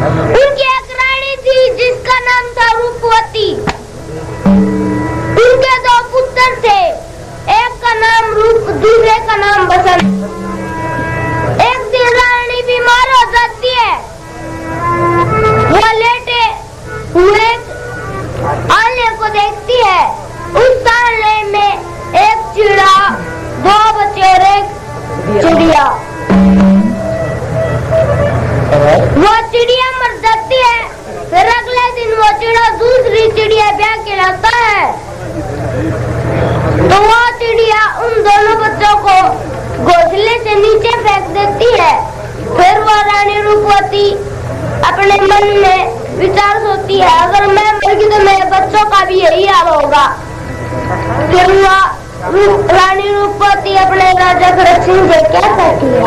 उनकी एक रानी थी जिसका नाम था रूपवती। उनके दो पुत्र थे, एक का नाम रूप, दूसरे का नाम बसंत। एक दिन रानी बीमार हो जाती है। वो लेटे हुए आलने को देखती है। उस आलने में एक चिड़ा, दो बच्चे और एक चिड़िया। वो चिड़िया मर जाती है। फिर अगले दिन वो चिड़ा दूसरी चिड़िया ब्याह के लाता है। तो वो चिड़िया उन दोनों बच्चों को घोंसले से नीचे फेंक देती है। फिर वो रानी रूपवती अपने मन में विचार सोचती है, अगर मैं मर गई तो मेरे बच्चों का भी यही हाल होगा। फिर वो रानी रूपवती अपने राजा खरसिंह से क्या कहती है?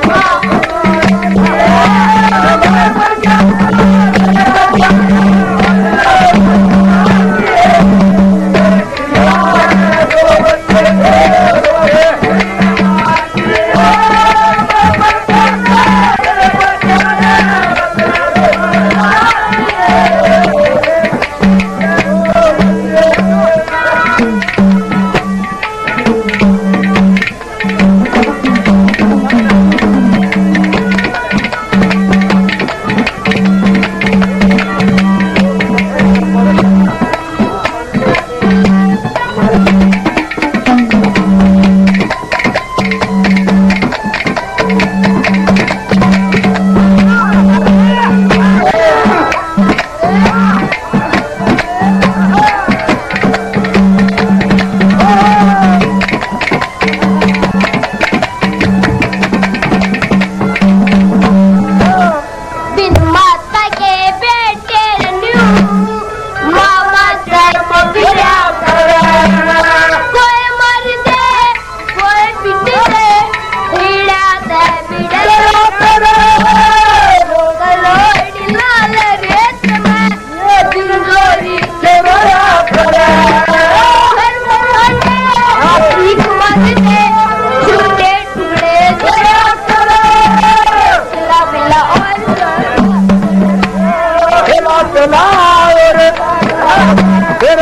Yeah.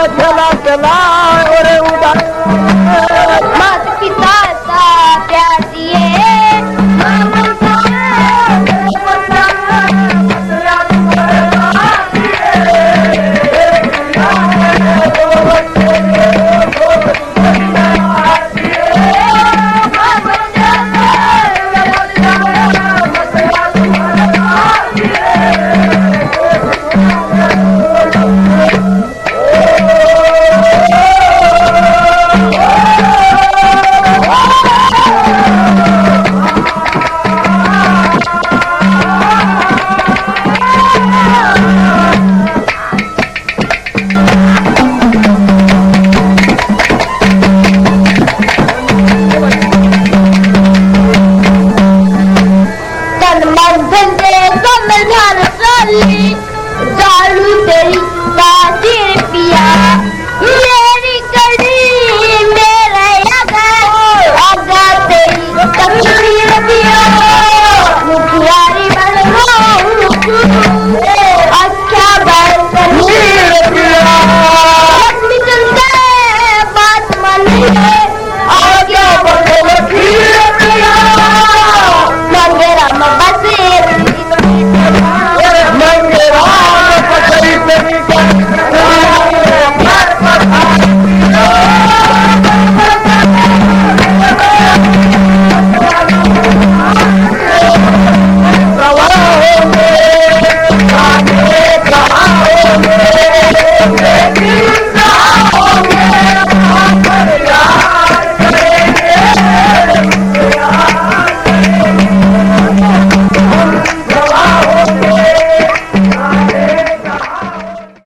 चला चला